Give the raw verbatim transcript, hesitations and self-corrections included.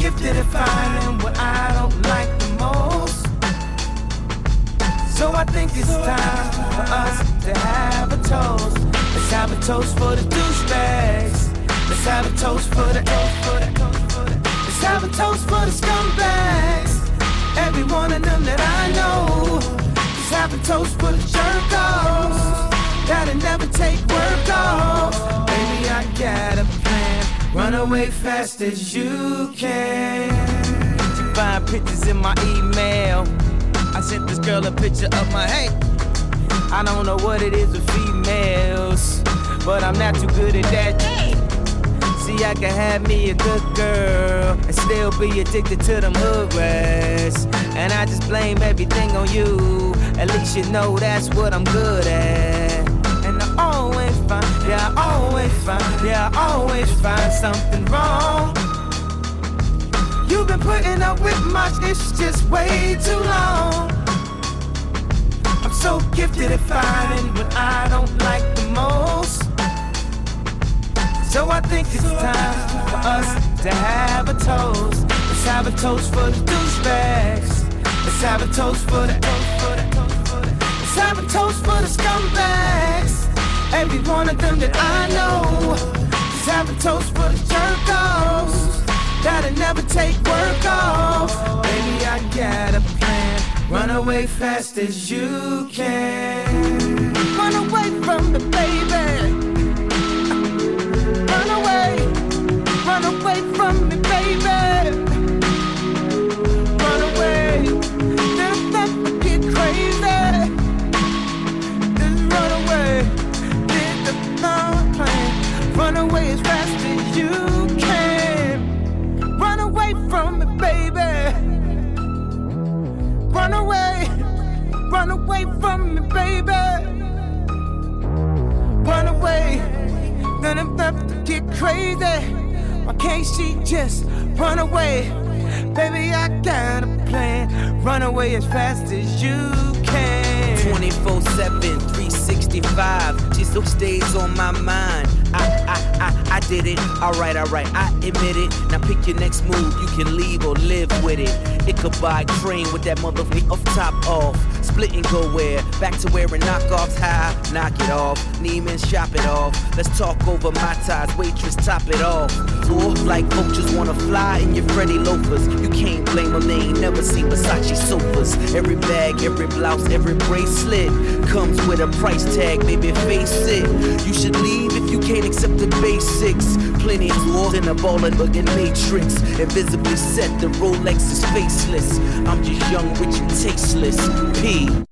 gifted at finding what I don't like the most. So I think it's time for us to have a toast. Let's have a toast for the douchebags. Let's have a toast for the, for the, for the. Let's have a toast for the scumbags. Every one of them that I know. Let's have a toast for the jerk-offs that'll never take work off. Baby, I got a plan. Run away fast as you can. You find pictures in my email. I sent this girl a picture of my hey. I don't know what it is with females, but I'm not too good at that. See, I can have me a good girl and still be addicted to them hood rats. And I just blame everything on you. At least you know that's what I'm good at. And I always find, yeah, I always find, yeah, I always find something wrong. You've been putting up with my shit just way too long. I'm so gifted at finding what I don't like the most. So I think it's time for us to have a toast. Let's have a toast for the douchebags. Let's have a toast for the, for the, for the. Let's have a toast for the scumbags. Every one of them that I know. Let's have a toast for the jerk-offs that'll never take work off. Baby, I got a plan. Run away fast as you can. Run away from me, baby. Run away. Run away from me, baby. Run away. Then I'm get crazy. Just run away. Did the plan. Run away as fast as you can. Run away from me, baby. Run away. Run away from me, baby. Run away. Then I'm about to get crazy. Why can't she just run away? Baby, I got a plan. Run away as fast as you can. twenty-four seven, three sixty-five. She still stays on my mind. I, I, I, I did it. Alright, alright, I admit it. Now pick your next move. You can leave or live with it. It could buy cream with that motherfucker off top off. Split and go where? Back to wearing knockoffs high. Knock it off. Neiman, shop it off. Let's talk over my ties. Waitress, top it off. Or like vultures wanna fly in your Freddy loafers. You can't blame them. They ain't never seen Versace sofas. Every bag, every blouse, every bracelet comes with a price tag. Baby, face it. You should leave if you can't accept the basics. Plenty tools in a ballin' looking matrix. Invisibly set, the Rolex is faceless. I'm just young, rich, and tasteless. P.